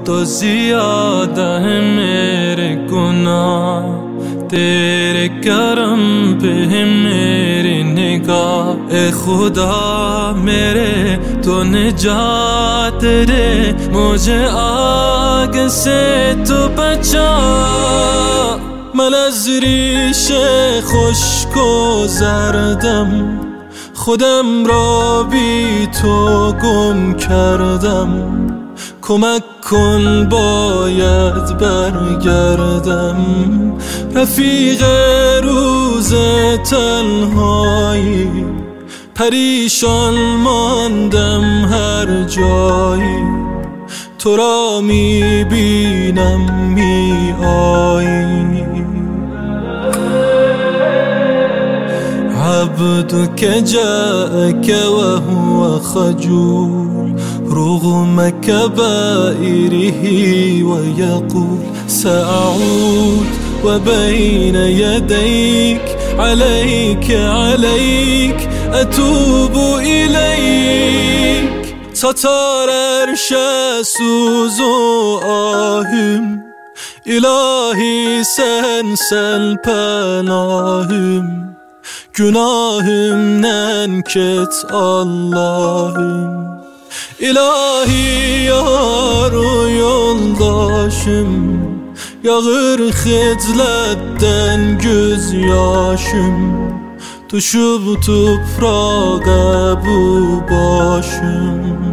तो ज़्यादा है मेरे गुनाह, तेरे करम पे है मेरी निगाह। ए खुदा मेरे तो निजात दे, मुझे आग से तो बचा। من از ریش خشک و زردم، خودم را بی تو گم کردم. کمک کن باید برگردم، رفیق روز تنهایی. پریشان ماندم هر جایی، تو را می بینم می آیی. عبدك جاءك وهو خجول رغم كبائره ويقول سأعود وبين يديك عليك عليك أتوب إليك. satar erşe suz o ahim, İlahi sensen penahim. Günahımdan ket Allah'ım, İlahi yar yoldaşım. Yağır xeclətten göz yaşım, düşüb toprağa bu başım.